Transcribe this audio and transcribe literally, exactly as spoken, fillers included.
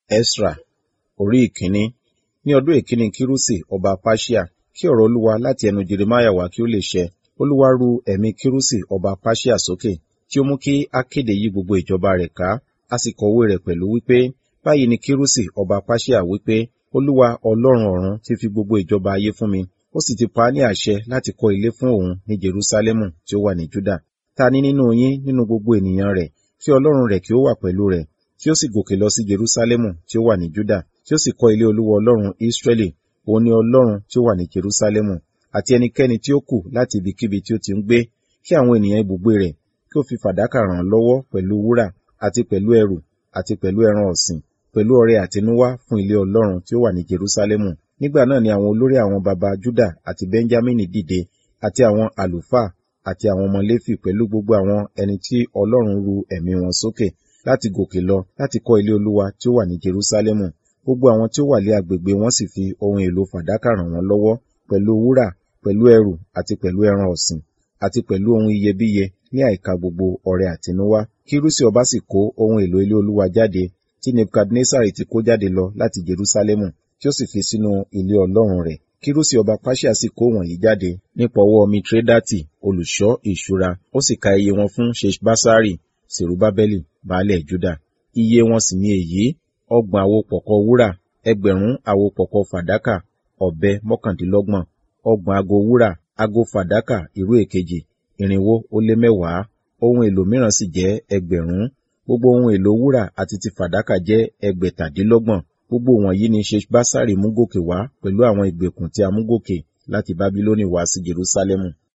Esra orí ìkíní. Ní ọdún ìkíní Kírúsì ọba Páṣíà, kí ọ̀rọ̀ Olúwa láti ẹnu Jeremáyà wá kí ó lè ṣẹ. Olúwa ru ẹ̀mí Kírúsì ọba Páṣíà sókè, tí ó mú kí á kéde yí gbogbo ìjọba rẹ̀ ká, a sì kọ̀wé rẹ̀ pẹ̀lú wípé, báyìí ni Kírúsì ọba Páṣíà wípé, Olúwa Ọlọ́run ọ̀run ti fi gbogbo ìjọba ayé fún mi, ó sì ti pa á ní àṣẹ láti kọ́ ilé fún òun ní Jerúsálẹ́mù tí ó wà ní Júdà. Ta ni nínú yín nínú gbogbo ènìyàn rẹ̀, kí Ọlọ́run rẹ̀ kí ó wà pẹ̀lú rẹ̀, kí ó sì gòkè lọ sí Jerúsálẹ́mù tí ó wà ní Júdà, tí ó sì kọ́ ilé Olúwa Ọlọ́run Ísírẹ́lì, òun ni Ọlọ́run tí ó wà ní Jerúsálẹ́mù, àti ẹnikẹ́ni tí ó kù láti ibikíbi tí ó ti ń gbé, kí àwọn ènìyàn ibùgbé rẹ̀ kí ó fi fàdákà ràn án lọ́wọ́ pẹ̀lú wúrà, àti pẹ̀lú ẹrù, àti pẹ̀lú ẹran ọ̀sìn, pẹ̀lú ọrẹ àtinúwá fún ilé Ọlọ́run tí ó wà ní Jerúsálẹ́mù. Nígbà náà ni àwọn olórí àwọn baba Júdà àti Bẹ́ńjámínì dìde, àti àwọn àlùfáà àti àwọn ọmọ Léfì pẹ̀lú gbogbo àwọn ẹni tí Ọlọ́run ru ẹ̀mí wọn sókè láti gòkè lọ láti kọ́ ilé Olúwa tí ó wà ní Jerúsálẹ́mù. Gbogbo àwọn tí ó wà lé agbègbè wọn sì fi ohun èlò fàdákà ràn wọ́n lọ́wọ́, pẹ̀lú wúrà, pẹ̀lú ẹrù, àti pẹ̀lú ẹran ọ̀sìn, àti pẹ̀lú ohun iyebíye ní àìka gbogbo ọrẹ àtinúwá. Kírúsì ọba sì kó ohun èlò ilé Olúwa jáde, tí Nebukadnesari ti kó jáde lọ láti Jerúsálẹ́mù, tí ó sì fi sínú ilé Ọlọ́run rẹ̀. Kírúsì ọba Páṣíà sì kó wọ̀nyí jáde nípa ọwọ́ Mitredati, olùṣọ́ ìṣúra, ó sì ka iye wọn fún Ṣeṣbásárì, Sèrúbábẹ́lì, baálẹ̀ Júdà. Iye wọn sì ni èyí: ọgbọ̀n àwo pọ̀kọ́ wúrà, ẹgbẹ̀rún àwo pọ̀kọ́ fàdákà, ọ̀bẹ mọ́kàndínlọ́gbọ̀n, ọgbọ̀n ago wúrà, ago fàdákà ìró èkejì, irinwó ó lé mẹ́wàá. Ohun èlò mìíràn sì jẹ́ ẹgbẹ̀rún. Gbogbo ohun èlò wúrà àti ti fàdákà jẹ́ ẹgbẹ̀tàdínlọ́gbọ̀n. Gbogbo wọ̀nyí ni Ṣeṣbásárì mú gòkè wá pẹ̀lú àwọn ìgbèkùn tí a mú gòkè láti Bábílónì wá sí Jerúsálẹ́mù.